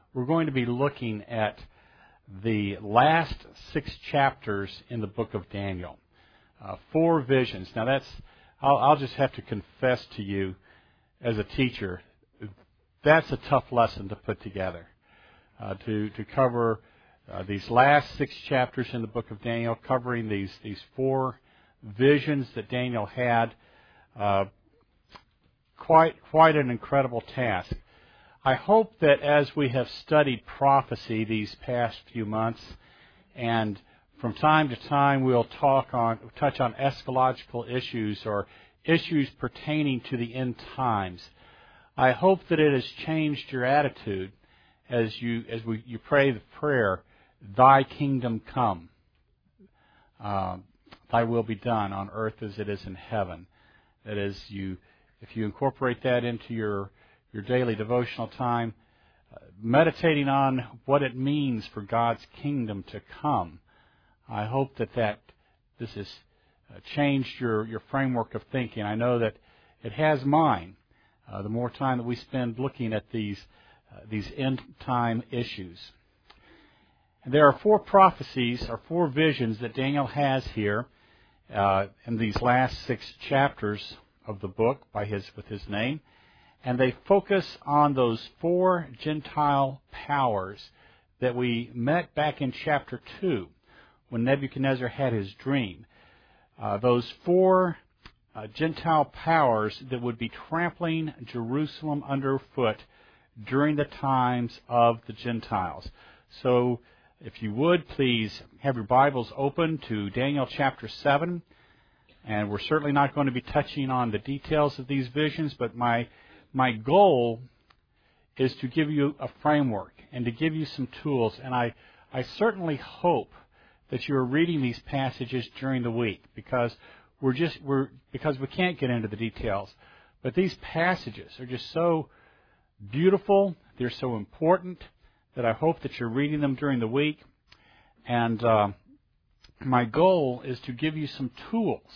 we're going to be looking at the last 6 chapters in the book of Daniel. 4 visions. Now I'll just have to confess to you as a teacher, that's a tough lesson to put together. To cover these last 6 chapters in the book of Daniel, covering these 4 visions that Daniel had, quite an incredible task. I hope that as we have studied prophecy these past few months, and from time to time we'll touch on eschatological issues or issues pertaining to the end times, I hope that it has changed your attitude as you pray the prayer, "Thy kingdom come, Thy will be done on earth as it is in heaven." That is, if you incorporate that into your daily devotional time, meditating on what it means for God's kingdom to come, I hope that this has changed your framework of thinking. I know that it has mine. The more time that we spend looking at these end time issues. And there are 4 prophecies or 4 visions that Daniel has here in these last 6 chapters of the book with his name, and they focus on those 4 Gentile powers that we met back in chapter 2 when Nebuchadnezzar had his dream. Those 4 Gentile powers that would be trampling Jerusalem underfoot during the times of the Gentiles. So, if you would, please have your Bibles open to Daniel chapter 7. And we're certainly not going to be touching on the details of these visions, but my goal is to give you a framework and to give you some tools. And I certainly hope that you're reading these passages during the week, because because we can't get into the details. But these passages are just so beautiful, they're so important, that I hope that you're reading them during the week. And my goal is to give you some tools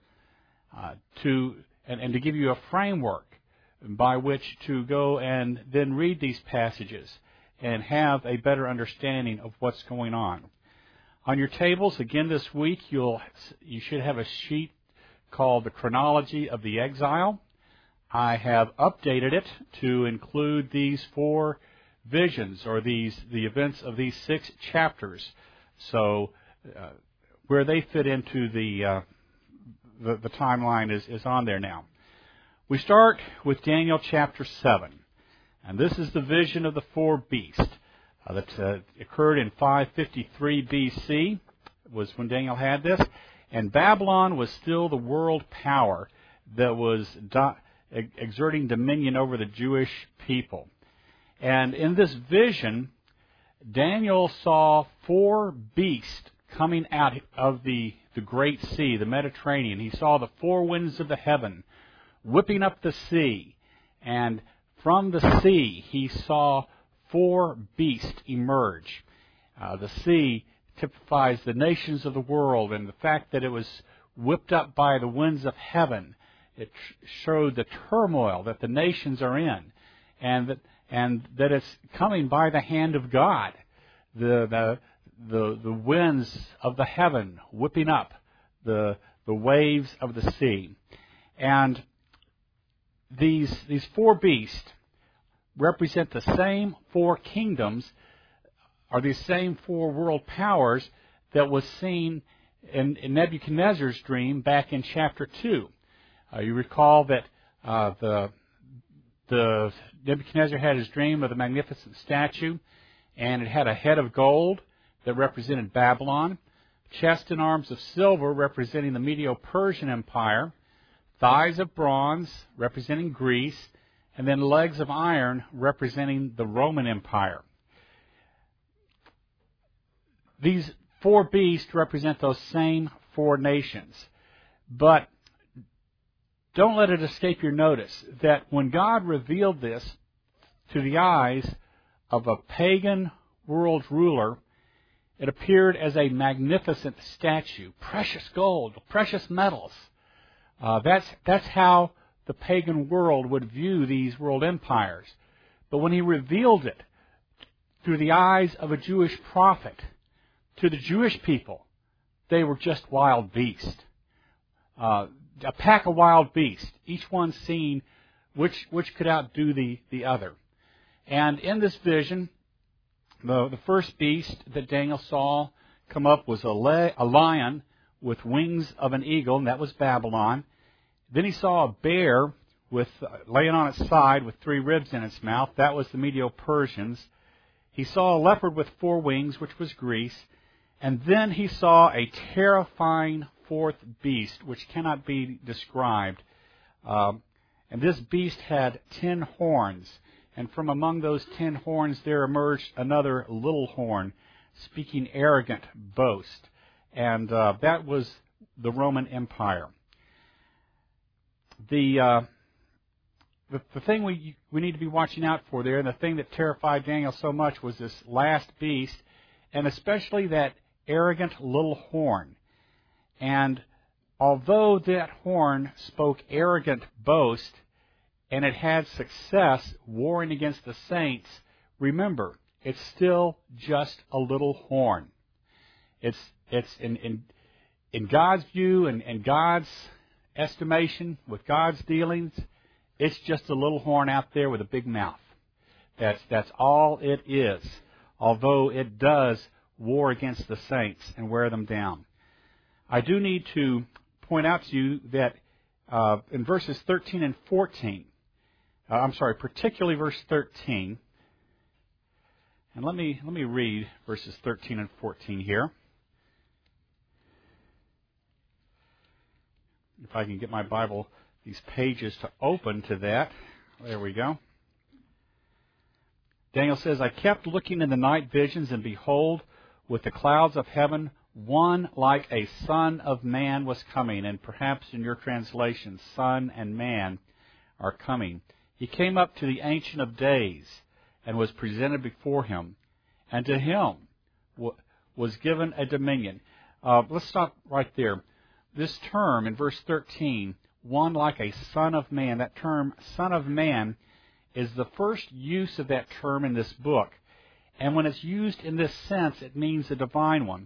and to give you a framework by which to go and then read these passages and have a better understanding of what's going on. On your tables, again this week, you should have a sheet called The Chronology of the Exile. I have updated it to include these 4 visions, or the events of these 6 chapters. So where they fit into the timeline is on there now. We start with Daniel chapter 7, and this is the vision of the 4 beasts that occurred in 553 BC. Was when Daniel had this, and Babylon was still the world power that was exerting dominion over the Jewish people. And in this vision, Daniel saw 4 beasts coming out of the great sea, the Mediterranean. He saw the 4 winds of the heaven whipping up the sea. And from the sea, he saw 4 beasts emerge. The sea typifies the nations of the world, and the fact that it was whipped up by the winds of heaven, it showed the turmoil that the nations are in, and that it's coming by the hand of God. The winds of the heaven whipping up the waves of the sea. And these 4 beasts represent the same 4 kingdoms, or these same 4 world powers that was seen in Nebuchadnezzar's dream back in chapter 2. You recall that the Nebuchadnezzar had his dream of the magnificent statue, and it had a head of gold that represented Babylon, chest and arms of silver representing the Medo-Persian Empire, thighs of bronze representing Greece, and then legs of iron representing the Roman Empire. These 4 beasts represent those same 4 nations. But don't let it escape your notice that when God revealed this to the eyes of a pagan world ruler, it appeared as a magnificent statue, precious gold, precious metals. That's how the pagan world would view these world empires. But when he revealed it through the eyes of a Jewish prophet, to the Jewish people, they were just wild beasts. A pack of wild beasts, each one seeing which could outdo the other. And in this vision, the first beast that Daniel saw come up was a lion with wings of an eagle, and that was Babylon. Then he saw a bear laying on its side with 3 ribs in its mouth. That was the Medo-Persians. He saw a leopard with 4 wings, which was Greece. And then he saw a terrifying 4th beast, which cannot be described. And this beast had 10 horns. And from among those 10 horns there emerged another little horn, speaking arrogant boast. And that was the Roman Empire. The thing we need to be watching out for there, and the thing that terrified Daniel so much, was this last beast, and especially that arrogant little horn. And although that horn spoke arrogant boast, and it had success warring against the saints, remember, it's still just a little horn. It's in God's view and God's estimation, with God's dealings, it's just a little horn out there with a big mouth. That's all it is, although it does war against the saints and wear them down. I do need to point out to you that in verses 13 and 14, particularly verse 13, and let me read verses 13 and 14 here. If I can get my Bible, these pages to open to that. There we go. Daniel says, I kept looking in the night visions, and behold, with the clouds of heaven, one like a son of man was coming. And perhaps in your translation, son and man are coming. He came up to the Ancient of Days and was presented before him. And to him was given a dominion. Let's stop right there. This term in verse 13, one like a son of man, that term, son of man, is the first use of that term in this book. And when it's used in this sense, it means the divine one.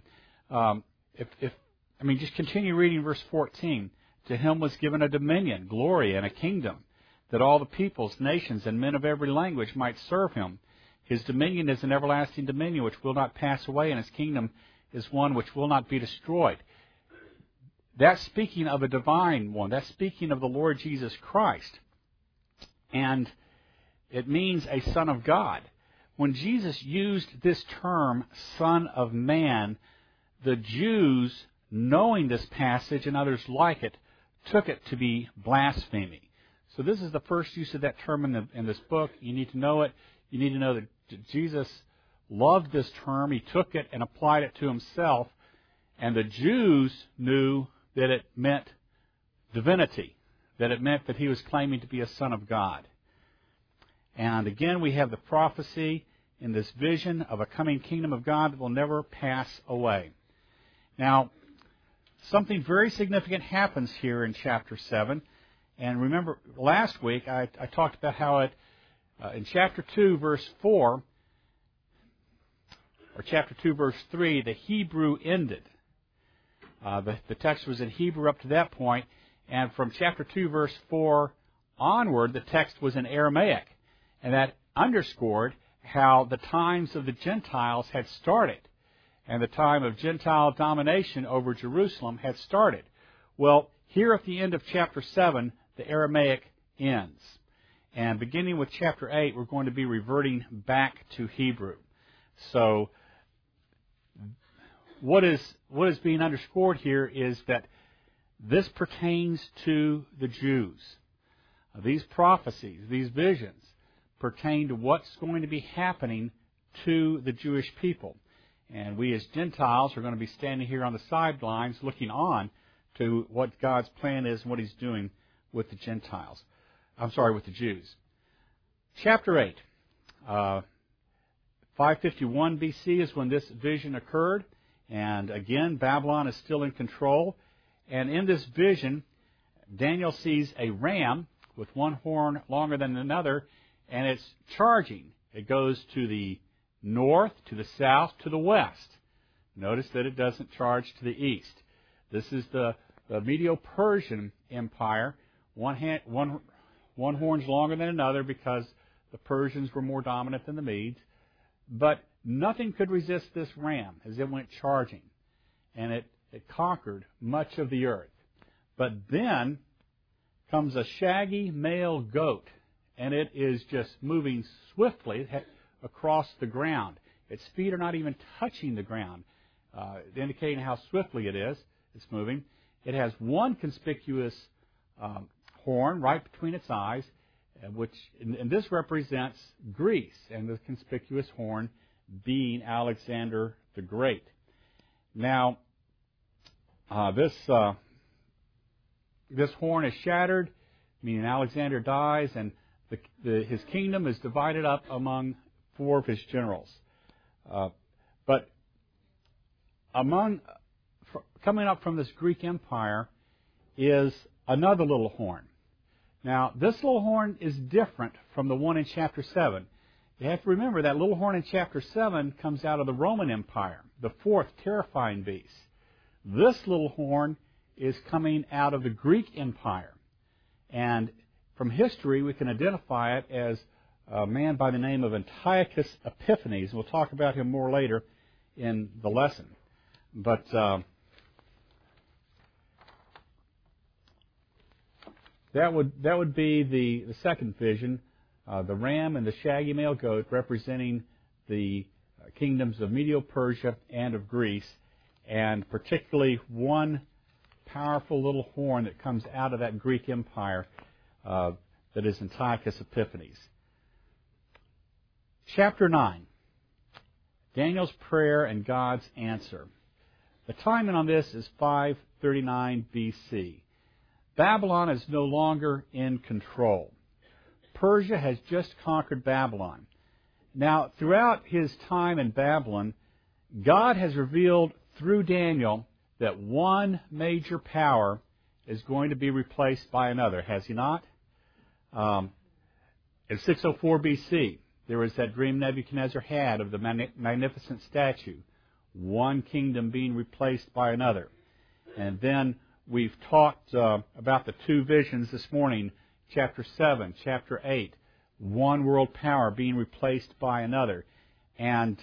Just continue reading verse 14. To him was given a dominion, glory, and a kingdom, that all the peoples, nations, and men of every language might serve him. His dominion is an everlasting dominion which will not pass away, and his kingdom is one which will not be destroyed. That's speaking of a divine one. That's speaking of the Lord Jesus Christ. And it means a son of God. When Jesus used this term, son of man, the Jews, knowing this passage and others like it, took it to be blasphemy. So this is the first use of that term in this book. You need to know it. You need to know that Jesus loved this term. He took it and applied it to himself. And the Jews knew that it meant divinity, that it meant that he was claiming to be a son of God. And again, we have the prophecy in this vision of a coming kingdom of God that will never pass away. Now, something very significant happens here in chapter 7. And remember, last week I talked about how in chapter 2, verse 4, or chapter 2, verse 3, the Hebrew ended. The text was in Hebrew up to that point, and from chapter 2, verse 4 onward, the text was in Aramaic. And that underscored how the times of the Gentiles had started, and the time of Gentile domination over Jerusalem had started. Well, here at the end of chapter 7, the Aramaic ends. And beginning with chapter 8, we're going to be reverting back to Hebrew. So what is being underscored here is that this pertains to the Jews. These prophecies, these visions, pertain to what's going to be happening to the Jewish people. And we as Gentiles are going to be standing here on the sidelines looking on to what God's plan is and what he's doing with the Gentiles. With the Jews. Chapter 8. 551 BC is when this vision occurred. And again, Babylon is still in control. And in this vision, Daniel sees a ram with one horn longer than another, and it's charging. It goes to the north, to the south, to the west. Notice that it doesn't charge to the east. This is the Medo-Persian Empire. One horn's longer than another because the Persians were more dominant than the Medes. But nothing could resist this ram as it went charging. And it conquered much of the earth. But then comes a shaggy male goat, and it is just moving swiftly across the ground. Its feet are not even touching the ground, indicating how swiftly it's moving. It has one conspicuous horn right between its eyes, and this represents Greece, and the conspicuous horn being Alexander the Great. Now, this horn is shattered, meaning Alexander dies, and his kingdom is divided up among 4 of his generals. But coming up from this Greek Empire is another little horn. Now, this little horn is different from the one in chapter 7. You have to remember that little horn in chapter 7 comes out of the Roman Empire, the 4th terrifying beast. This little horn is coming out of the Greek Empire. And from history, we can identify it as a man by the name of Antiochus Epiphanes. We'll talk about him more later in the lesson. But that would be the second vision, the ram and the shaggy male goat representing the kingdoms of Medo-Persia and of Greece, and particularly one powerful little horn that comes out of that Greek Empire that is Antiochus Epiphanes. Chapter 9, Daniel's prayer and God's answer. The timing on this is 539 B.C. Babylon is no longer in control. Persia has just conquered Babylon. Now, throughout his time in Babylon, God has revealed through Daniel that one major power is going to be replaced by another, has he not? In 604 B.C., there was that dream Nebuchadnezzar had of the magnificent statue, one kingdom being replaced by another. And then we've talked about the 2 visions this morning, chapter 7, chapter 8, one world power being replaced by another. And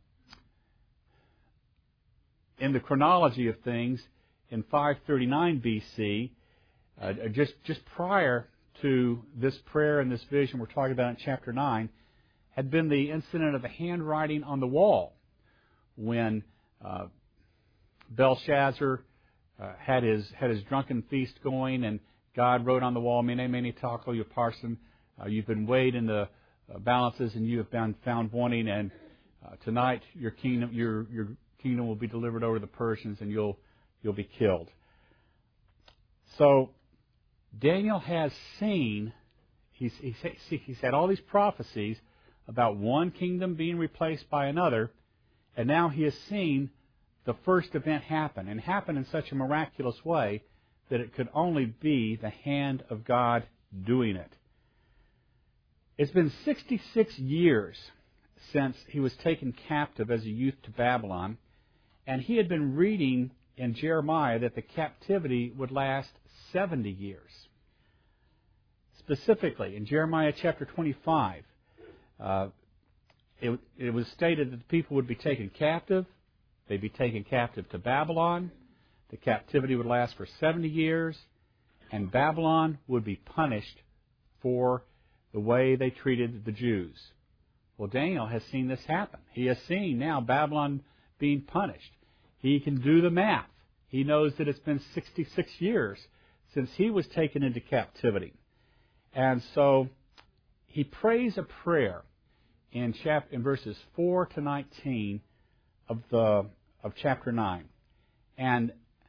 in the chronology of things, in 539 B.C., just prior to this prayer and this vision we're talking about in chapter 9, had been the incident of the handwriting on the wall when Belshazzar had his drunken feast going, and God wrote on the wall, Mene, Mene, Tekel, Upharsin, you've been weighed in the balances and you have been found wanting, and tonight your kingdom will be delivered over to the Persians and you'll be killed. So Daniel has seen, he's had all these prophecies about one kingdom being replaced by another, and now he has seen the first event happen, and happen in such a miraculous way that it could only be the hand of God doing it. It's been 66 years since he was taken captive as a youth to Babylon, and he had been reading in Jeremiah that the captivity would last 70 years. Specifically, in Jeremiah chapter 25, it was stated that the people would be taken captive. They'd be taken captive to Babylon. The captivity would last for 70 years, and Babylon would be punished for the way they treated the Jews. Well, Daniel has seen this happen. He has seen now Babylon being punished. He can do the math. He knows that it's been 66 years since he was taken into captivity. And so he prays a prayer in verses 4 to 19 of chapter 9. And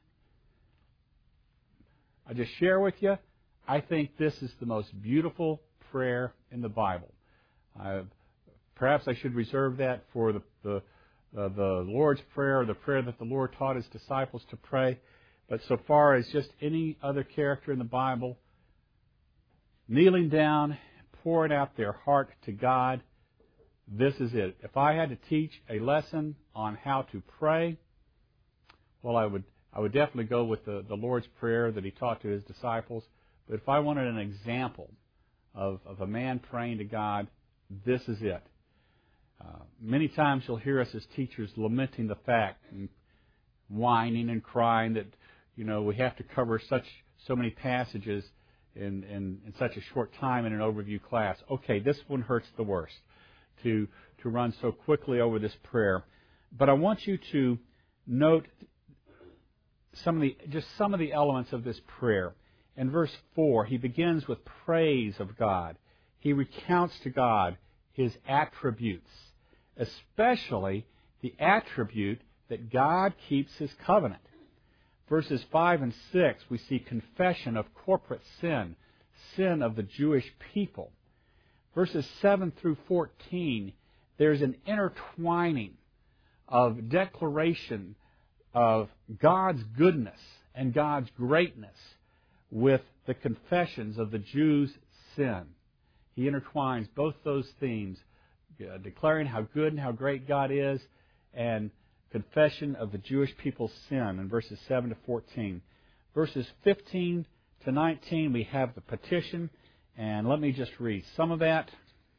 I just share with you, I think this is the most beautiful prayer in the Bible. Perhaps I should reserve that for the Lord's Prayer, or the prayer that the Lord taught His disciples to pray. But so far as just any other character in the Bible, kneeling down, pouring out their heart to God, this is it. If I had to teach a lesson on how to pray, well, I would definitely go with the Lord's Prayer that He taught to His disciples. But if I wanted an example of a man praying to God, this is it. Many times you'll hear us as teachers lamenting the fact and whining and crying that, we have to cover so many passages in such a short time in an overview class. Okay, this one hurts the worst to run so quickly over this prayer. But I want you to note some of the elements of this prayer. In verse 4, he begins with praise of God. He recounts to God His attributes, especially the attribute that God keeps His covenant. Verses 5 and 6, we see confession of corporate sin of the Jewish people. Verses 7 through 14, there's an intertwining of declaration of God's goodness and God's greatness with the confessions of the Jews' sin. He intertwines both those themes, declaring how good and how great God is, and confession of the Jewish people's sin in verses 7 to 14. Verses 15 to 19, we have the petition, and let me just read some of that.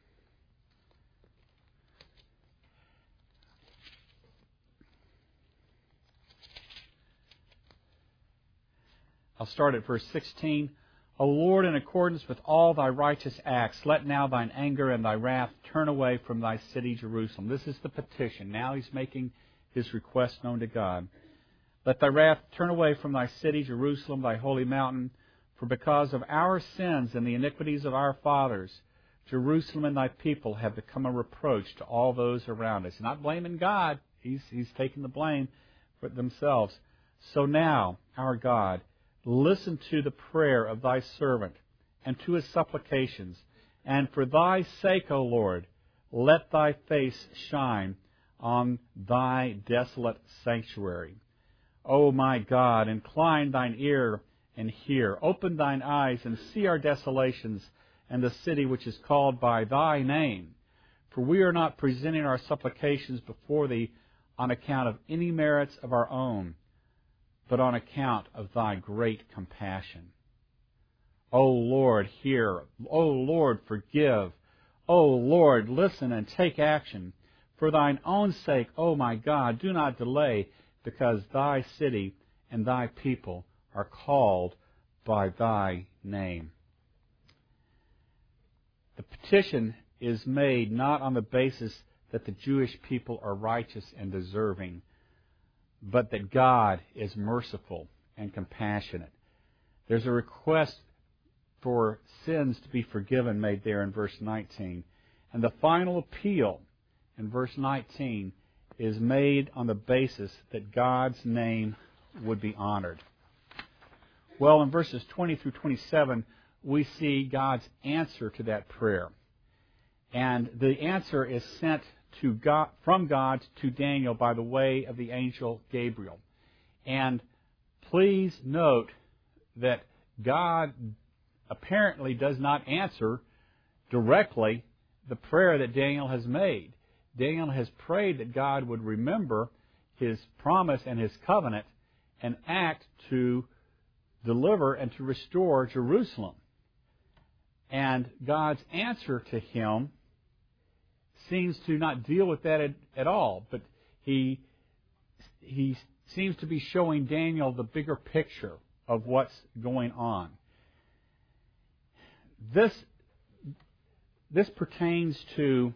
I'll start at verse 16. O Lord, in accordance with all Thy righteous acts, let now Thine anger and Thy wrath turn away from Thy city, Jerusalem. This is the petition. Now he's making his request known to God. Let Thy wrath turn away from Thy city, Jerusalem, Thy holy mountain. For because of our sins and the iniquities of our fathers, Jerusalem and Thy people have become a reproach to all those around us. Not blaming God. He's taking the blame for themselves. So now, our God, listen to the prayer of Thy servant and to his supplications. And for Thy sake, O Lord, let Thy face shine on Thy desolate sanctuary. O my God, incline Thine ear and hear. Open Thine eyes and see our desolations and the city which is called by Thy name. For we are not presenting our supplications before Thee on account of any merits of our own, but on account of Thy great compassion. O Lord, hear. O Lord, forgive. O Lord, listen and take action. For Thine own sake, O my God, do not delay, because Thy city and Thy people are called by Thy name. The petition is made not on the basis that the Jewish people are righteous and deserving, but that God is merciful and compassionate. There's a request for sins to be forgiven made there in verse 19. And the final appeal in verse 19 is made on the basis that God's name would be honored. Well, in verses 20 through 27, we see God's answer to that prayer. And the answer is sent to God, from God to Daniel by the way of the angel Gabriel. And please note that God apparently does not answer directly the prayer that Daniel has made. Daniel has prayed that God would remember His promise and His covenant and act to deliver and to restore Jerusalem. And God's answer to him seems to not deal with that at all, but he seems to be showing Daniel the bigger picture of what's going on. This pertains to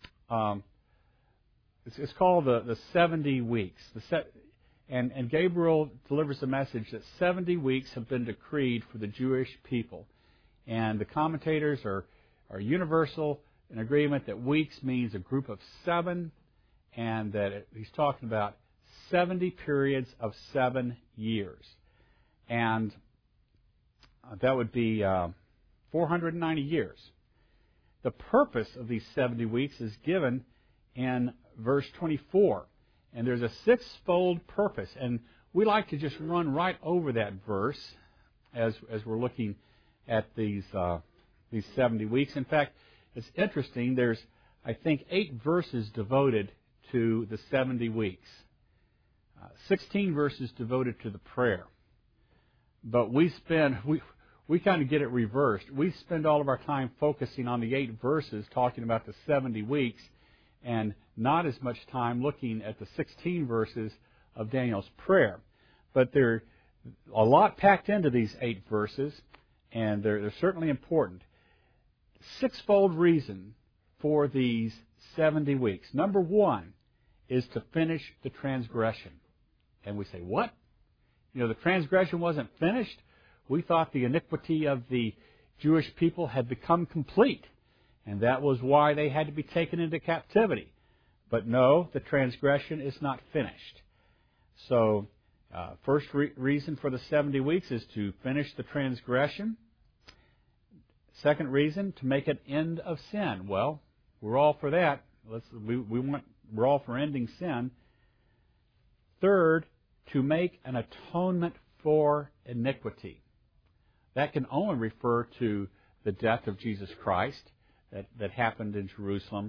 it's called the 70 weeks. And Gabriel delivers the message that 70 weeks have been decreed for the Jewish people. And the commentators are universal in agreement that weeks means a group of 7, and that he's talking about 70 periods of 7 years. And that would be 490 years. The purpose of these 70 weeks is given in verse 24. And there's a 6-fold purpose. And we like to just run right over that verse as we're looking at these 70 weeks. In fact, it's interesting. There's I think, 8 verses devoted to the 70 weeks. 16 verses devoted to the prayer. But we kind of get it reversed. We spend all of our time focusing on the 8 verses talking about the 70 weeks and not as much time looking at the 16 verses of Daniel's prayer. But there's a lot packed into these 8 verses, and they're certainly important. Sixfold reason for these 70 weeks. Number 1 is to finish the transgression. And we say, what? The transgression wasn't finished? We thought the iniquity of the Jewish people had become complete, and that was why they had to be taken into captivity. But no, the transgression is not finished. So, first reason for the 70 weeks is to finish the transgression. Second reason, to make an end of sin. Well, we're all for that. We're all for ending sin. Third, to make an atonement for iniquity. That can only refer to the death of Jesus Christ that happened in Jerusalem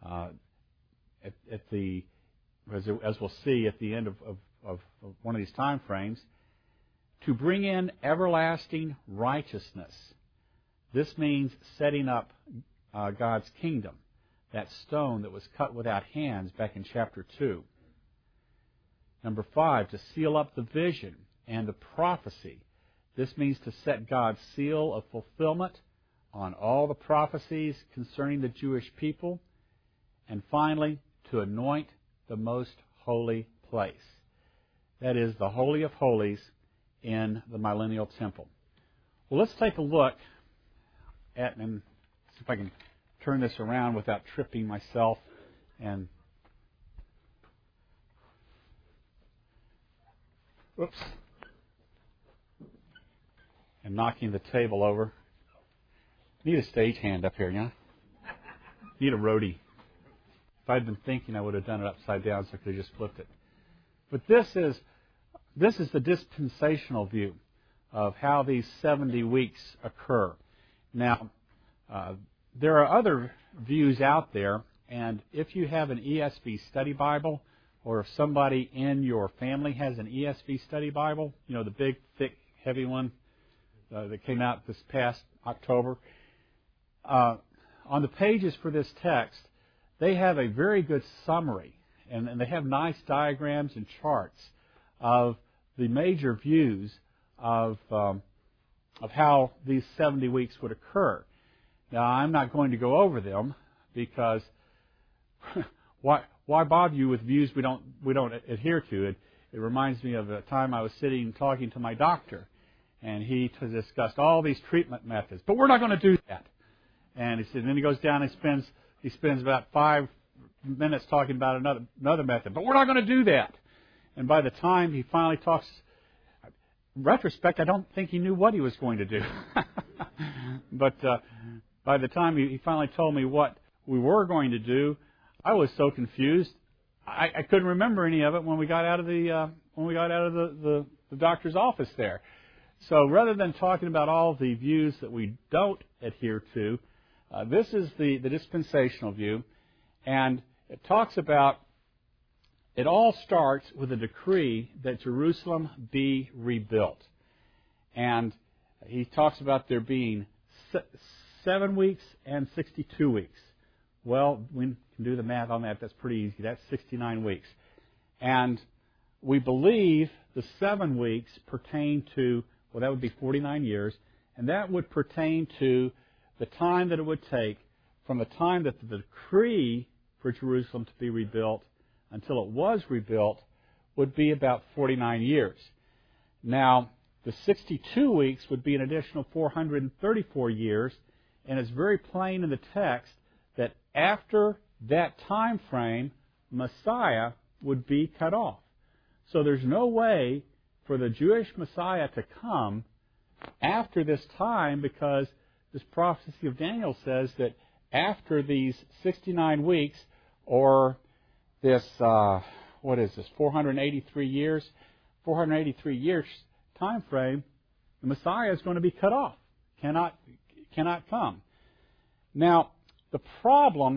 as we'll see at the end of one of these time frames. To bring in everlasting righteousness. This means setting up God's kingdom, that stone that was cut without hands back in chapter 2. Number 5, to seal up the vision and the prophecy. This means to set God's seal of fulfillment on all the prophecies concerning the Jewish people. And finally, to anoint the most holy place. That is, the Holy of Holies in the Millennial Temple. Well, let's take a look at, and see if I can turn this around without tripping myself and and knocking the table over. Need a stagehand up here, yeah? Need a roadie. If I'd been thinking, I would have done it upside down so I could have just flipped it. But this is the dispensational view of how these 70 weeks occur. Now, there are other views out there, and if you have an ESV study Bible, or if somebody in your family has an ESV study Bible, the big, thick, heavy one that came out this past October, on the pages for this text, they have a very good summary, and they have nice diagrams and charts of the major views of how these 70 weeks would occur. Now, I'm not going to go over them because why bother you with views we don't adhere to? It reminds me of a time I was sitting talking to my doctor, and he discussed all these treatment methods. But we're not going to do that. And he said, and then he goes down and he spends about 5 minutes talking about another method. But we're not going to do that. And by the time he finally talks, in retrospect, I don't think he knew what he was going to do. But by the time he finally told me what we were going to do, I was so confused. I couldn't remember any of it when we got out of the doctor's office there. So rather than talking about all the views that we don't adhere to, this is the dispensational view, and it talks about, it all starts with a decree that Jerusalem be rebuilt. And he talks about there being 7 weeks and 62 weeks. Well, we can do the math on that. That's pretty easy. That's 69 weeks. And we believe the 7 weeks pertain to, well, that would be 49 years, and that would pertain to the time that it would take from the time that the decree for Jerusalem to be rebuilt until it was rebuilt would be about 49 years. Now, the 62 weeks would be an additional 434 years, and it's very plain in the text that after that time frame, Messiah would be cut off. So there's no way for the Jewish Messiah to come after this time, because this prophecy of Daniel says that after these 69 weeks, or this, 483 years time frame, the Messiah is going to be cut off. Cannot come. Now, the problem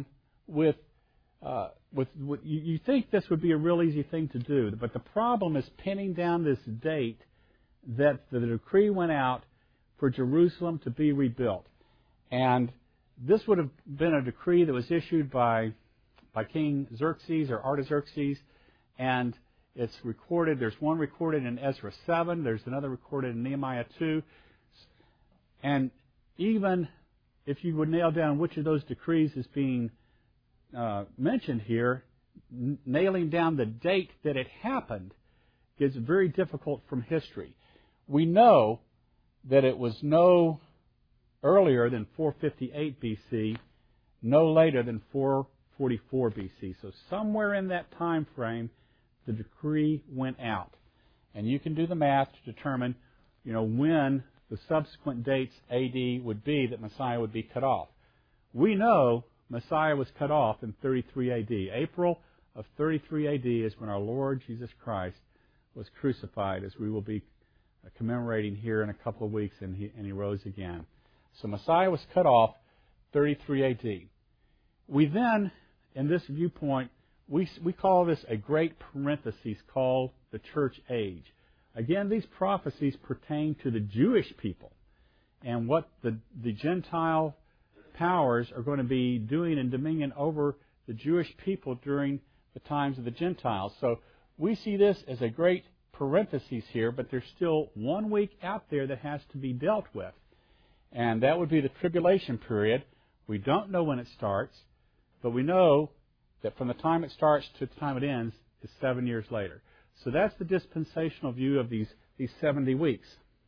you think this would be a real easy thing to do, but the problem is pinning down this date that the decree went out for Jerusalem to be rebuilt. And this would have been a decree that was issued by King Xerxes or Artaxerxes, and it's recorded. There's one recorded in Ezra 7. There's another recorded in Nehemiah 2. And even if you would nail down which of those decrees is being mentioned here, nailing down the date that it happened is very difficult from history. We know that it was no earlier than 458 BC, no later than 444 BC. So somewhere in that time frame, the decree went out. And you can do the math to determine, when the subsequent dates AD would be that Messiah would be cut off. We know Messiah was cut off in 33 AD. April of 33 AD is when our Lord Jesus Christ was crucified, as we will be commemorating here in a couple of weeks, and he rose again. So Messiah was cut off 33 AD. We then, in this viewpoint, we call this a great parenthesis called the church age. Again, these prophecies pertain to the Jewish people and what the Gentile powers are going to be doing in dominion over the Jewish people during the times of the Gentiles. So we see this as a great parenthesis here, but there's still 1 week out there that has to be dealt with. And that would be the tribulation period. We don't know when it starts, but we know that from the time it starts to the time it ends is 7 years later. So that's the dispensational view of these 70 weeks.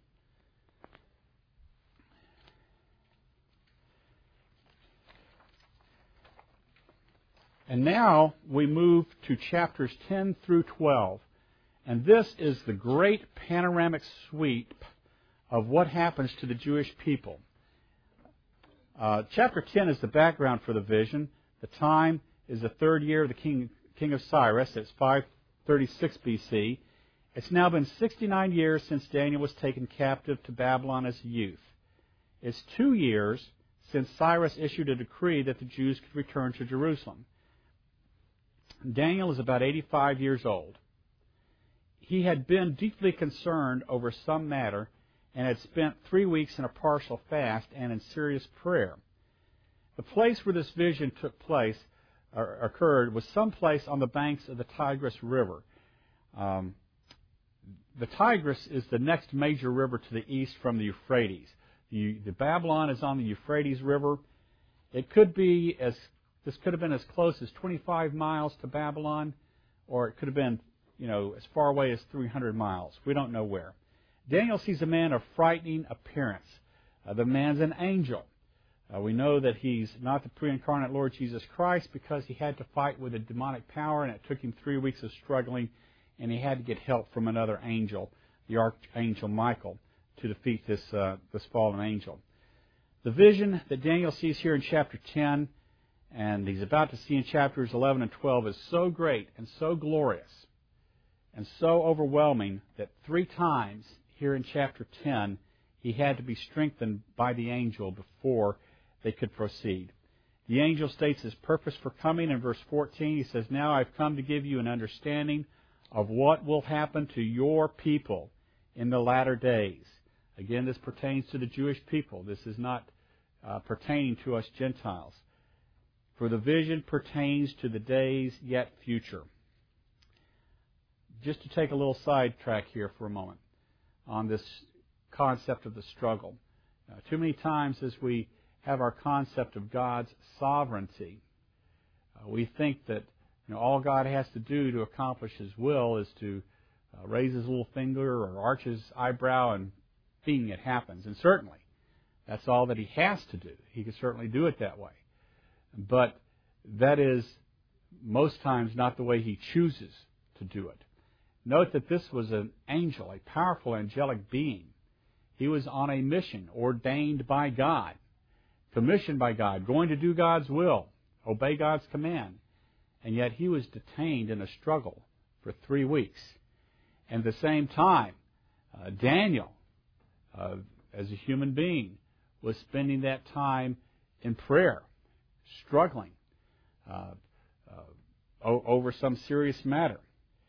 And now we move to chapters 10 through 12. And this is the great panoramic sweep of what happens to the Jewish people. Chapter 10 is the background for the vision. The time is the third year of the king of Cyrus. It's 536 BC. It's now been 69 years since Daniel was taken captive to Babylon as a youth. It's 2 years since Cyrus issued a decree that the Jews could return to Jerusalem. Daniel is about 85 years old. He had been deeply concerned over some matter and had spent 3 weeks in a partial fast and in serious prayer. The place where this vision took place occurred was someplace on the banks of the Tigris River. The Tigris is the next major river to the east from the Euphrates. The Babylon is on the Euphrates River. This could have been as close as 25 miles to Babylon, or it could have been, as far away as 300 miles. We don't know where. Daniel sees a man of frightening appearance. The man's an angel. We know that he's not the pre-incarnate Lord Jesus Christ because he had to fight with a demonic power, and it took him 3 weeks of struggling, and he had to get help from another angel, the archangel Michael, to defeat this fallen angel. The vision that Daniel sees here in chapter 10, and he's about to see in chapters 11 and 12, is so great and so glorious and so overwhelming that 3 times here in chapter 10, he had to be strengthened by the angel before they could proceed. The angel states his purpose for coming in verse 14. He says, "Now I've come to give you an understanding of what will happen to your people in the latter days." Again, this pertains to the Jewish people. This is not pertaining to us Gentiles. "For the vision pertains to the days yet future." Just to take a little sidetrack here for a moment on this concept of the struggle. Too many times as we have our concept of God's sovereignty, we think that all God has to do to accomplish His will is to raise His little finger or arch His eyebrow and bing, it happens. And certainly, that's all that He has to do. He can certainly do it that way. But that is most times not the way He chooses to do it. Note that this was an angel, a powerful angelic being. He was on a mission ordained by God, commissioned by God, going to do God's will, obey God's command. And yet he was detained in a struggle for 3 weeks. And at the same time, Daniel, as a human being, was spending that time in prayer, struggling. over some serious matter.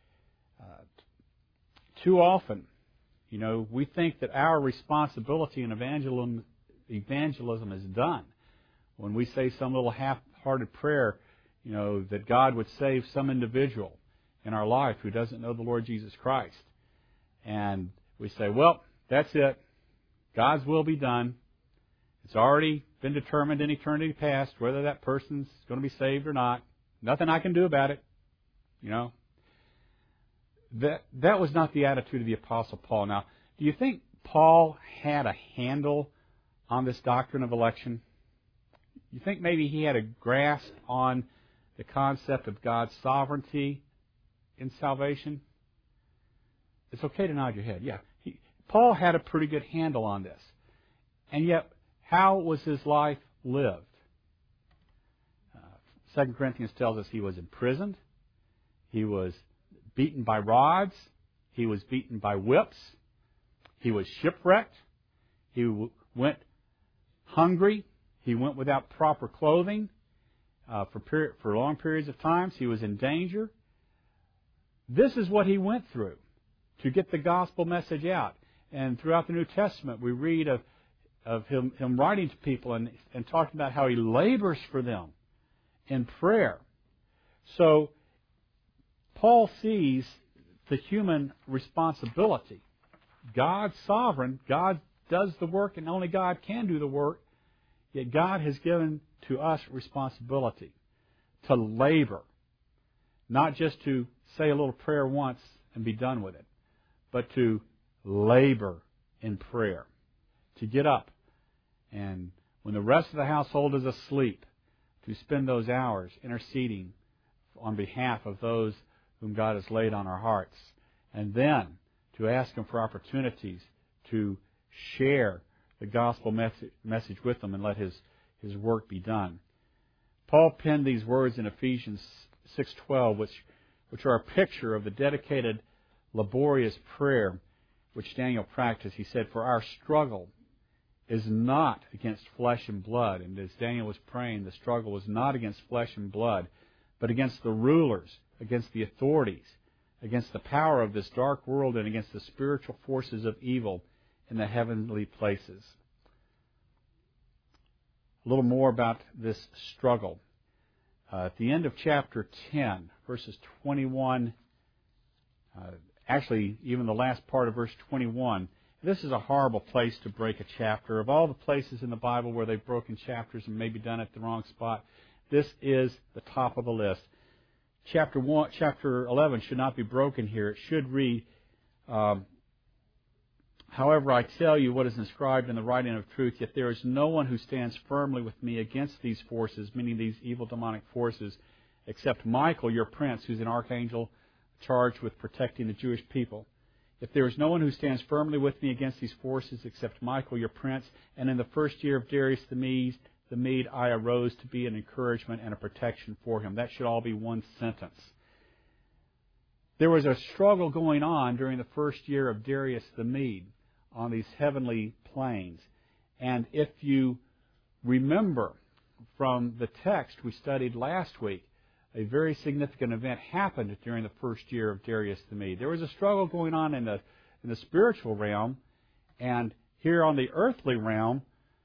Too often, we think that our responsibility in evangelism is done when we say some little half-hearted prayer, that God would save some individual in our life who doesn't know the Lord Jesus Christ. And we say, well, that's it. God's will be done. It's already been determined in eternity past whether that person's going to be saved or not. Nothing I can do about it. That was not the attitude of the Apostle Paul. Now, do you think Paul had a handle on this doctrine of election? You think maybe he had a grasp on the concept of God's sovereignty in salvation? It's okay to nod your head. Yeah, Paul had a pretty good handle on this. And yet, how was his life lived? 2 Corinthians tells us he was imprisoned. He was beaten by rods. He was beaten by whips. He was shipwrecked. He went hungry. He went without proper clothing for long periods of times. He was in danger. This is what he went through to get the gospel message out. And throughout the New Testament, we read of him writing to people and talking about how he labors for them in prayer. So Paul sees the human responsibility. God's sovereign. God does the work, and only God can do the work. Yet God has given to us responsibility to labor, not just to say a little prayer once and be done with it, but to labor in prayer, to get up and when the rest of the household is asleep, to spend those hours interceding on behalf of those whom God has laid on our hearts, and then to ask Him for opportunities to share the gospel message with them and let His work be done. Paul penned these words in Ephesians 6:12, which are a picture of the dedicated, laborious prayer which Daniel practiced. He said, "For our struggle is not against flesh and blood." And as Daniel was praying, the struggle was not against flesh and blood, but against the rulers, against the authorities, against the power of this dark world, and against the spiritual forces of evil in the heavenly places. A little more about this struggle. At the end of chapter 10, verses 21, actually even the last part of verse 21, this is a horrible place to break a chapter. Of all the places in the Bible where they've broken chapters and maybe done it at the wrong spot, this is the top of the list. Chapter 11 should not be broken here. It should read, "However, I tell you what is inscribed in the writing of truth, yet there is no one who stands firmly with me against these forces," meaning these evil demonic forces, "except Michael, your prince, who's an archangel charged with protecting the Jewish people. If there is no one who stands firmly with me against these forces except Michael, your prince, and in the first year of Darius the Mede, I arose to be an encouragement and a protection for him." That should all be one sentence. There was a struggle going on during the first year of Darius the Mede on these heavenly plains. And if you remember from the text we studied last week, a very significant event happened during the first year of Darius the Mede. There was a struggle going on in the spiritual realm, and here on the earthly realm,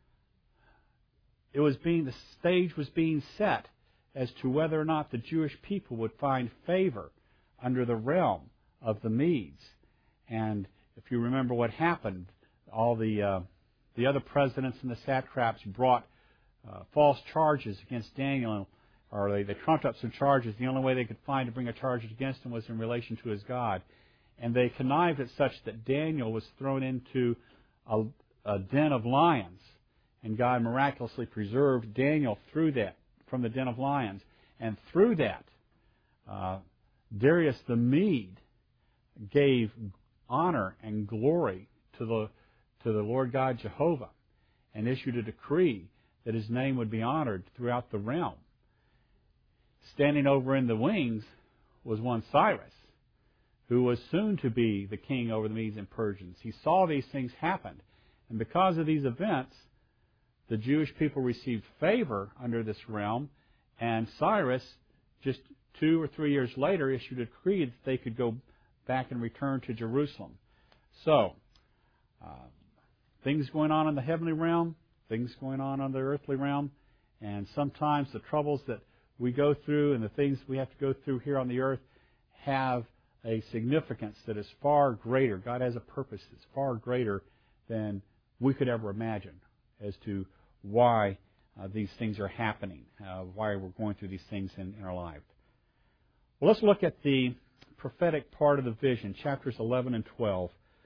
the stage was being set as to whether or not the Jewish people would find favor under the realm of the Medes. And if you remember what happened, all the other presidents and the satraps brought false charges against Daniel, or they trumped up some charges. The only way they could find to bring a charge against him was in relation to his God. And they connived it such that Daniel was thrown into a den of lions. And God miraculously preserved Daniel from the den of lions. And through that, Darius the Mede gave honor and glory to the Lord God Jehovah, and issued a decree that His name would be honored throughout the realm. Standing over in the wings was one Cyrus, who was soon to be the king over the Medes and Persians. He saw these things happen, and because of these events, the Jewish people received favor under this realm, And Cyrus, just 2 or 3 years later, issued a decree that they could go back and return to Jerusalem. So, things going on in the heavenly realm, things going on the earthly realm, and sometimes the troubles that we go through and the things we have to go through here on the earth have a significance that is far greater. God has a purpose that's far greater than we could ever imagine as to why these things are happening, why we're going through these things in our life. Well, let's look at the prophetic part of the vision, chapters 11 and 12.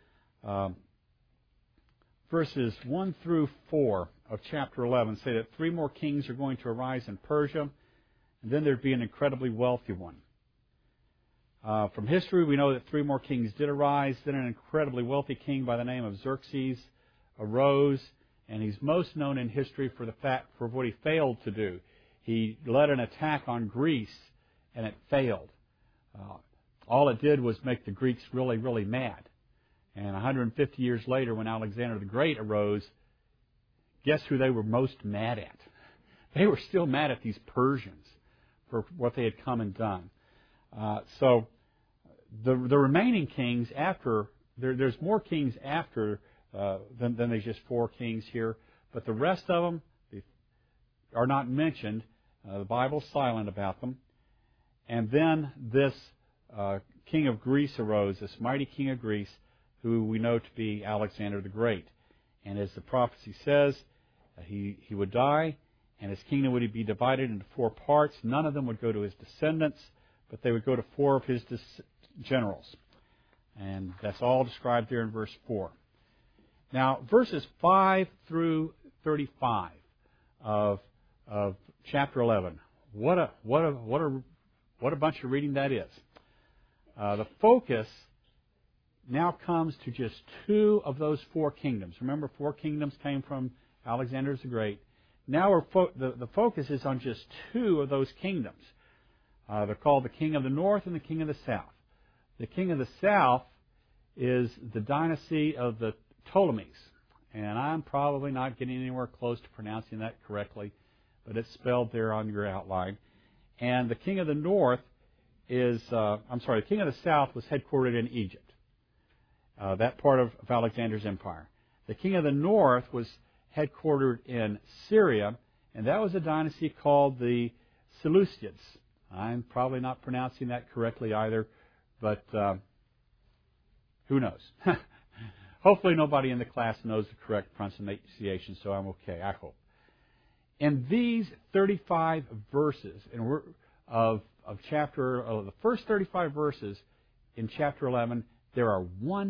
Verses 1 through 4 of chapter 11 say that 3 more kings are going to arise in Persia, and then there'd be an incredibly wealthy one. From history, we know that 3 more kings did arise. Then an incredibly wealthy king by the name of Xerxes arose, and he's most known in history for what he failed to do. He led an attack on Greece, and it failed. All it did was make the Greeks really, really mad. And 150 years later, when Alexander the Great arose, guess who they were most mad at? They were still mad at these Persians for what they had come and done. So the remaining kings after, there's more kings after than there's just 4 kings here, but the rest of them are not mentioned. The Bible's silent about them. And then this king of Greece arose, this mighty king of Greece, who we know to be Alexander the Great. And as the prophecy says, he would die, and his kingdom would be divided into 4 parts. None of them would go to his descendants, but they would go to 4 of his generals. And that's all described there in verse 4. Now, verses 5 through 35 of chapter 11. What a bunch of reading that is. The focus now comes to just 2 of those 4 kingdoms. Remember, 4 kingdoms came from Alexander the Great. Now the focus is on just 2 of those kingdoms. They're called the King of the North and the King of the South. The King of the South is the dynasty of the Ptolemies. And I'm probably not getting anywhere close to pronouncing that correctly, but it's spelled there on your outline. And the King of the North the King of the South was headquartered in Egypt. That part of Alexander's empire. The King of the North was headquartered in Syria, and that was a dynasty called the Seleucids. I'm probably not pronouncing that correctly either, but who knows? Hopefully nobody in the class knows the correct pronunciation, so I'm okay, I hope. In these 35 verses of the first 35 verses in chapter 11, there are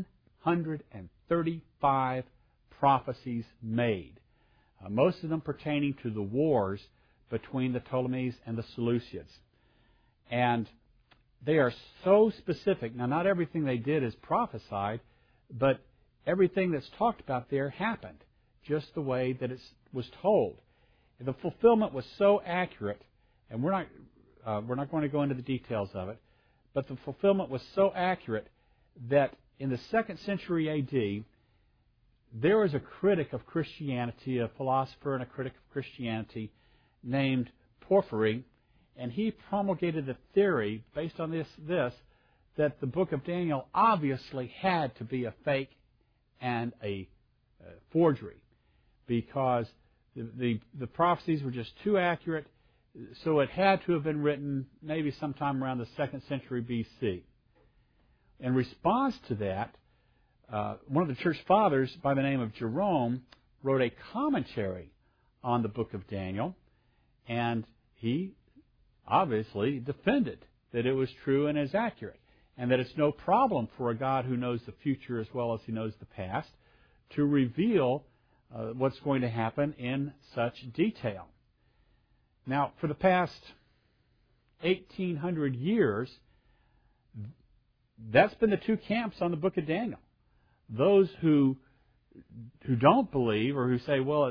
135 prophecies made, most of them pertaining to the wars between the Ptolemies and the Seleucids. And they are so specific. Now, not everything they did is prophesied, but everything that's talked about there happened just the way that it was told. The fulfillment was so accurate, and we're not going to go into the details of it, but the fulfillment was so accurate that in the 2nd century A.D., there was a critic of Christianity, a philosopher and a critic of Christianity named Porphyry, and he promulgated the theory based on this that the book of Daniel obviously had to be a fake and a forgery, because the prophecies were just too accurate, so it had to have been written maybe sometime around the 2nd century B.C. In response to that, one of the church fathers by the name of Jerome wrote a commentary on the book of Daniel, and he obviously defended that it was true and is accurate, and that it's no problem for a God who knows the future as well as he knows the past to reveal what's going to happen in such detail. Now, for the past 1,800 years, that's been the 2 camps on the book of Daniel. Those who don't believe, or who say, well,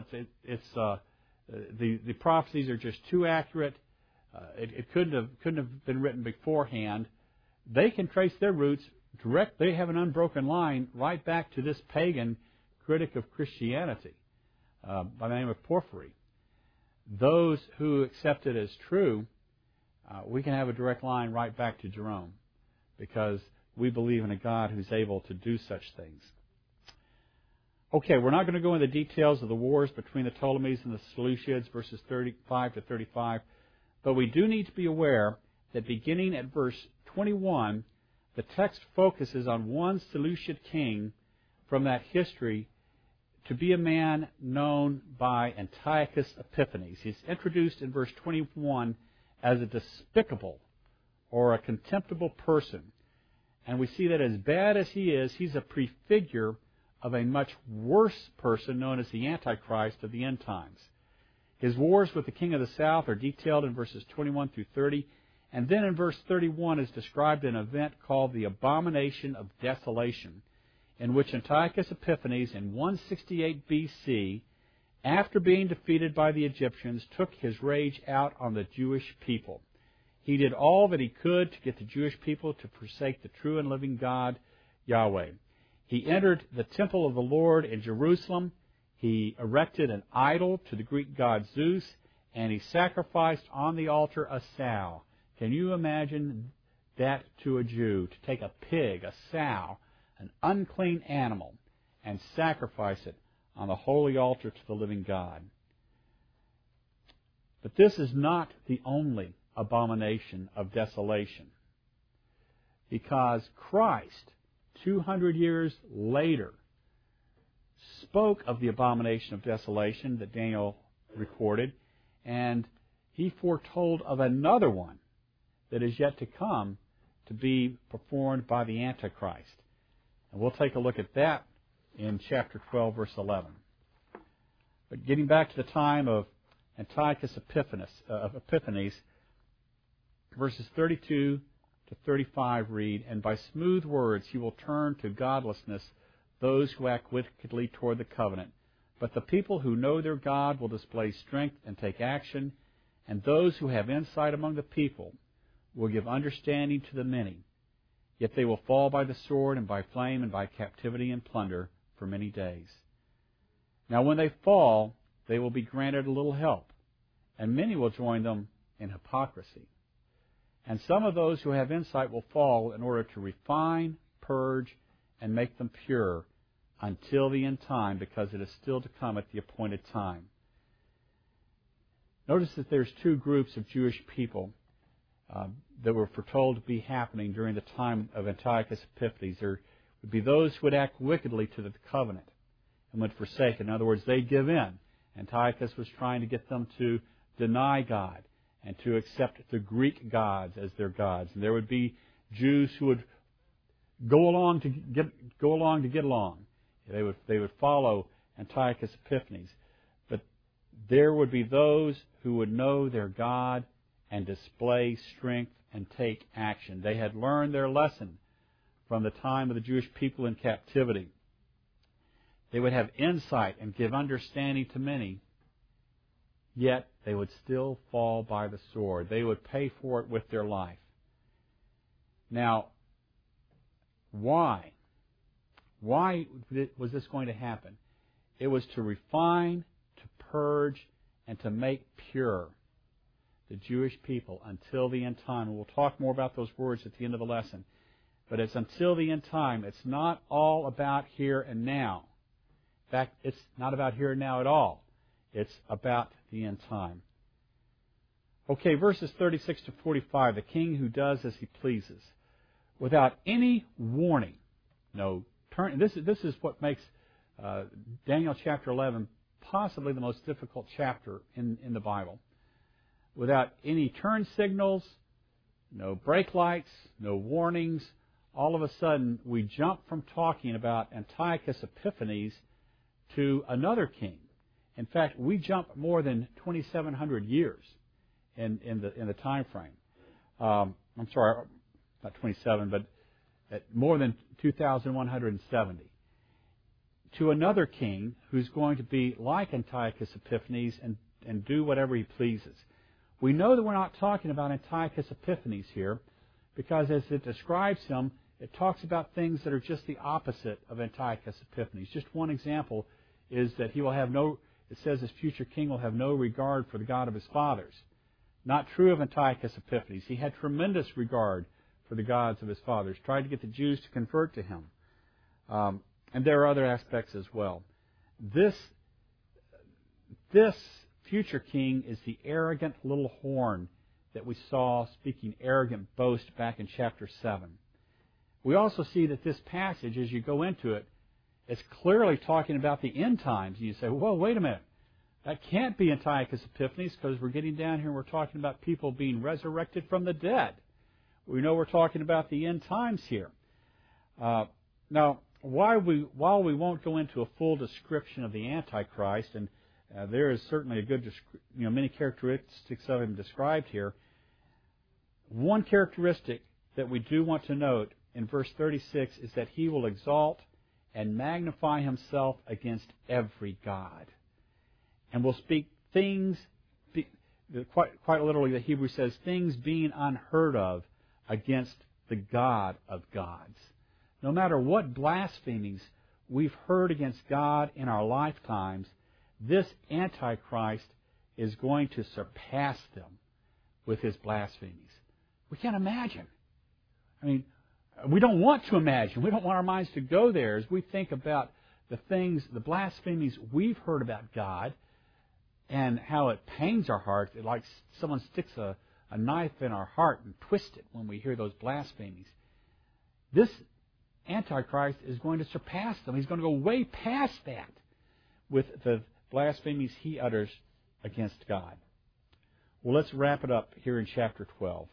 the prophecies are just too accurate, it couldn't have been written beforehand. They can trace their roots direct. They have an unbroken line right back to this pagan critic of Christianity by the name of Porphyry. those who accept it as true, we can have a direct line right back to Jerome, because we believe in a God who's able to do such things. Okay, we're not going to go into the details of the wars between the Ptolemies and the Seleucids, verses 35 to 35, but we do need to be aware that beginning at verse 21, the text focuses on one Seleucid king from that history to be a man known by Antiochus Epiphanes. He's introduced in verse 21 as a despicable or a contemptible person. And we see that as bad as he is, he's a prefigure of a much worse person known as the Antichrist of the end times. His wars with the king of the south are detailed in verses 21 through 30. And then in verse 31 is described an event called the Abomination of Desolation, in which Antiochus Epiphanes in 168 B.C., after being defeated by the Egyptians, took his rage out on the Jewish people. He did all that he could to get the Jewish people to forsake the true and living God, Yahweh. He entered the temple of the Lord in Jerusalem. He erected an idol to the Greek god Zeus, and he sacrificed on the altar a sow. Can you imagine that to a Jew, to take a pig, a sow, an unclean animal, and sacrifice it on the holy altar to the living God? But this is not the only abomination of desolation, because Christ, 200 years later, spoke of the abomination of desolation that Daniel recorded, and he foretold of another one that is yet to come to be performed by the Antichrist. And we'll take a look at that in chapter 12, verse 11. But getting back to the time of Antiochus Epiphanes, verses 32 to 35 read, "And by smooth words he will turn to godlessness those who act wickedly toward the covenant. But the people who know their God will display strength and take action, and those who have insight among the people will give understanding to the many. Yet they will fall by the sword and by flame and by captivity and plunder for many days. Now when they fall, they will be granted a little help, and many will join them in hypocrisy. And some of those who have insight will fall in order to refine, purge, and make them pure until the end time, because it is still to come at the appointed time." Notice that there's two groups of Jewish people that were foretold to be happening during the time of Antiochus Epiphanes. There would be those who would act wickedly to the covenant and would forsake. In other words, they'd give in. Antiochus was trying to get them to deny God and to accept the Greek gods as their gods. And there would be Jews who would go along to get along. They would follow Antiochus Epiphanes. But there would be those who would know their God and display strength and take action. They had learned their lesson from the time of the Jewish people in captivity. They would have insight and give understanding to many, yet they would still fall by the sword. They would pay for it with their life. Now, why? Why was this going to happen? It was to refine, to purge, and to make pure the Jewish people until the end time. And we'll talk more about those words at the end of the lesson. But it's until the end time. It's not all about here and now. In fact, it's not about here and now at all. It's about the end time. Okay, verses 36 to 45, the king who does as he pleases, without any warning. This is what makes Daniel chapter 11 possibly the most difficult chapter in the Bible. Without any turn signals, no brake lights, no warnings, all of a sudden we jump from talking about Antiochus Epiphanes to another king. In fact, we jump more than 2,700 years in the time frame. I'm sorry, not 27, but at more than 2,170. To another king who's going to be like Antiochus Epiphanes and do whatever he pleases. We know that we're not talking about Antiochus Epiphanes here, because as it describes him, it talks about things that are just the opposite of Antiochus Epiphanes. Just one example is that he will have it says this future king will have no regard for the God of his fathers. Not true of Antiochus Epiphanes. He had tremendous regard for the gods of his fathers, tried to get the Jews to convert to him. And there are other aspects as well. This future king is the arrogant little horn that we saw speaking arrogant boast back in chapter 7. We also see that this passage, as you go into it, is clearly talking about the end times. And you say, well, wait a minute. That can't be Antiochus Epiphanes because we're getting down here and we're talking about people being resurrected from the dead. We know we're talking about the end times here. Now, while we won't go into a full description of the Antichrist, and there is certainly a good, many characteristics of him described here, one characteristic that we do want to note in verse 36 is that he will exalt and magnify himself against every god, and will speak things, quite literally the Hebrew says, things being unheard of against the God of gods. No matter what blasphemies we've heard against God in our lifetimes, this Antichrist is going to surpass them with his blasphemies. We can't imagine. I mean, we don't want to imagine. We don't want our minds to go there as we think about the things, the blasphemies we've heard about God and how it pains our heart. It's like someone sticks a knife in our heart and twists it when we hear those blasphemies. This Antichrist is going to surpass them. He's going to go way past that with the blasphemies he utters against God. Well, let's wrap it up here in chapter 12.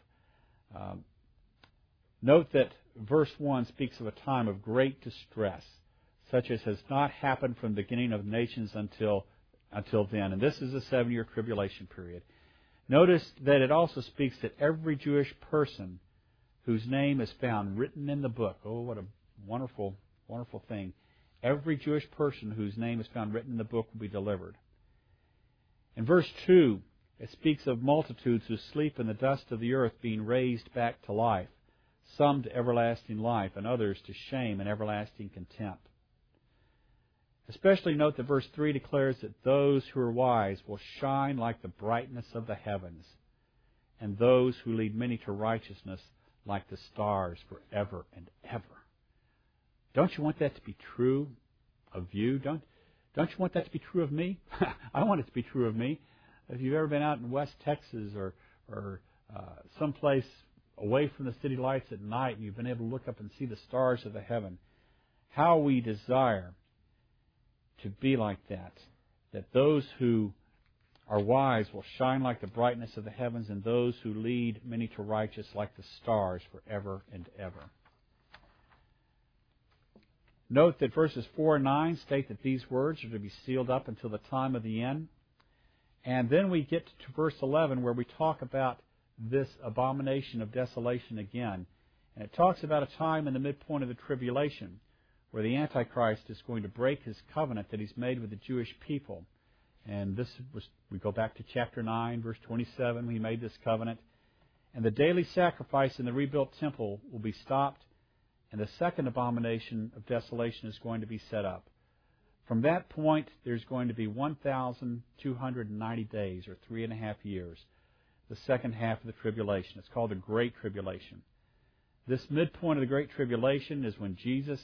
Note that verse 1 speaks of a time of great distress, such as has not happened from the beginning of nations until then. And this is a 7-year tribulation period. Notice that it also speaks that every Jewish person whose name is found written in the book. Oh, what a wonderful, wonderful thing. Every Jewish person whose name is found written in the book will be delivered. In verse 2, it speaks of multitudes who sleep in the dust of the earth being raised back to life, some to everlasting life, and others to shame and everlasting contempt. Especially note that verse 3 declares that those who are wise will shine like the brightness of the heavens, and those who lead many to righteousness like the stars forever and ever. Don't you want that to be true of you? Don't you want that to be true of me? I want it to be true of me. If you've ever been out in West Texas or someplace away from the city lights at night and you've been able to look up and see the stars of the heaven, how we desire to be like that those who are wise will shine like the brightness of the heavens, and those who lead many to righteousness like the stars forever and ever. Note that verses 4 and 9 state that these words are to be sealed up until the time of the end. And then we get to verse 11 where we talk about this abomination of desolation again. And it talks about a time in the midpoint of the tribulation where the Antichrist is going to break his covenant that he's made with the Jewish people. And we go back to chapter 9, verse 27, he made this covenant. And the daily sacrifice in the rebuilt temple will be stopped, and the second abomination of desolation is going to be set up. From that point, there's going to be 1,290 days, or 3.5 years, the second half of the tribulation. It's called the Great Tribulation. This midpoint of the Great Tribulation is when Jesus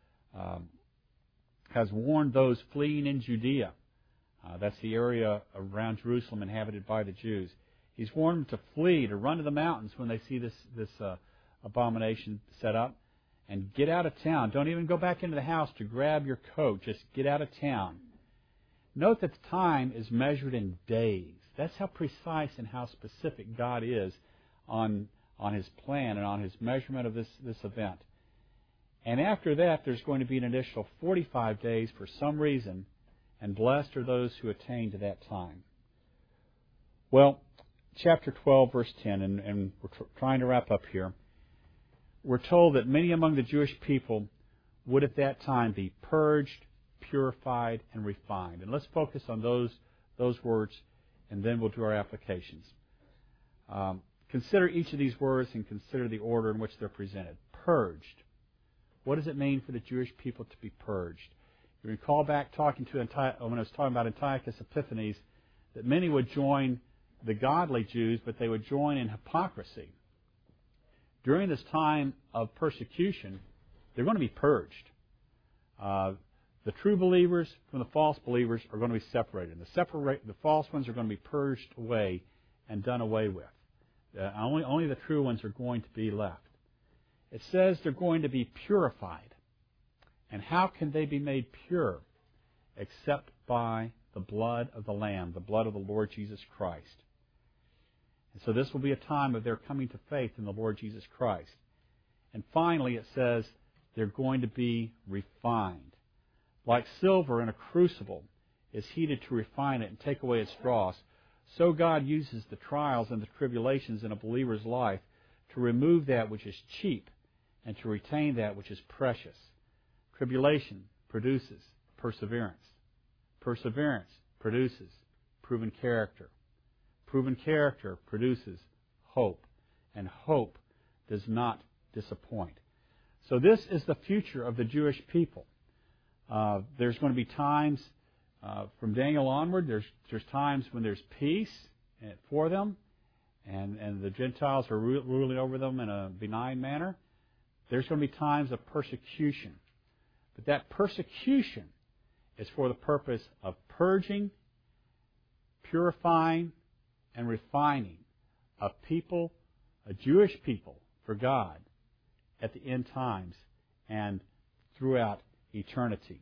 has warned those fleeing in Judea. That's the area around Jerusalem inhabited by the Jews. He's warned them to flee, to run to the mountains when they see this abomination set up, and get out of town. Don't even go back into the house to grab your coat. Just get out of town. Note that the time is measured in days. That's how precise and how specific God is on His plan and on His measurement of this event. And after that, there's going to be an additional 45 days for some reason, and blessed are those who attain to that time. Well, chapter 12, verse 10, and we're trying to wrap up here. We're told that many among the Jewish people would at that time be purged, purified, and refined. And let's focus on those words, and then we'll do our applications. Consider each of these words and consider the order in which they're presented. Purged. What does it mean for the Jewish people to be purged? You recall back talking to when I was talking about Antiochus Epiphanes, that many would join the godly Jews, but they would join in hypocrisy. During this time of persecution, they're going to be purged. The true believers from the false believers are going to be separated. The false ones are going to be purged away and done away with. Only the true ones are going to be left. It says they're going to be purified. And how can they be made pure? Except by the blood of the Lamb, the blood of the Lord Jesus Christ. And so this will be a time of their coming to faith in the Lord Jesus Christ. And finally, it says they're going to be refined. Like silver in a crucible is heated to refine it and take away its dross, so God uses the trials and the tribulations in a believer's life to remove that which is cheap and to retain that which is precious. Tribulation produces perseverance. Perseverance produces proven character. Proven character produces hope. And hope does not disappoint. So this is the future of the Jewish people. There's going to be times from Daniel onward, there's times when there's peace for them, and the Gentiles are ruling over them in a benign manner. There's going to be times of persecution. But that persecution is for the purpose of purging, purifying, and refining a people, a Jewish people, for God at the end times and throughout eternity.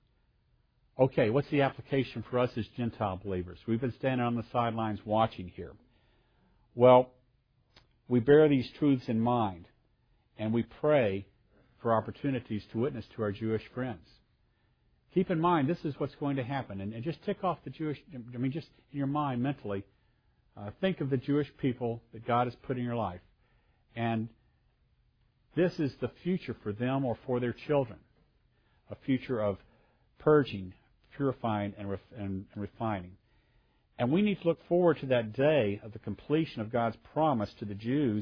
Okay, what's the application for us as Gentile believers? We've been standing on the sidelines watching here. Well, we bear these truths in mind, and we pray for opportunities to witness to our Jewish friends. Keep in mind, this is what's going to happen. And just tick off the Jewish, just in your mind mentally, think of the Jewish people that God has put in your life. And this is the future for them or for their children. A future of purging, purifying, and refining. And we need to look forward to that day of the completion of God's promise to the Jews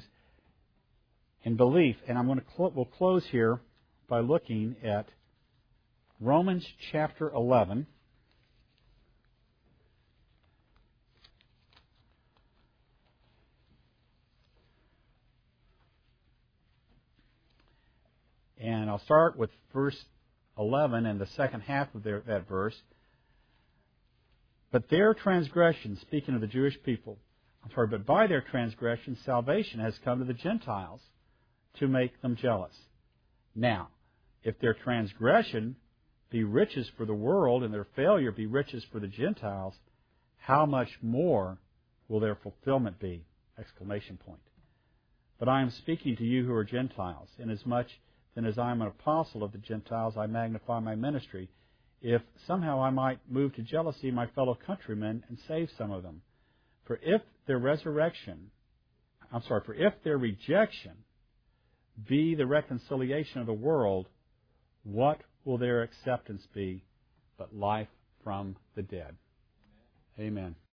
in belief. And I'm going to we'll close here by looking at Romans chapter 11. And I'll start with verse 11 and the second half of that verse. But their transgression, speaking of the Jewish people, but by their transgression, salvation has come to the Gentiles to make them jealous. Now, if their transgression be riches for the world and their failure be riches for the Gentiles, how much more will their fulfillment be? Exclamation point. But I am speaking to you who are Gentiles, inasmuch then as I am an apostle of the Gentiles, I magnify my ministry, if somehow I might move to jealousy my fellow countrymen and save some of them. For if their rejection be the reconciliation of the world, what will their acceptance be but life from the dead? Amen.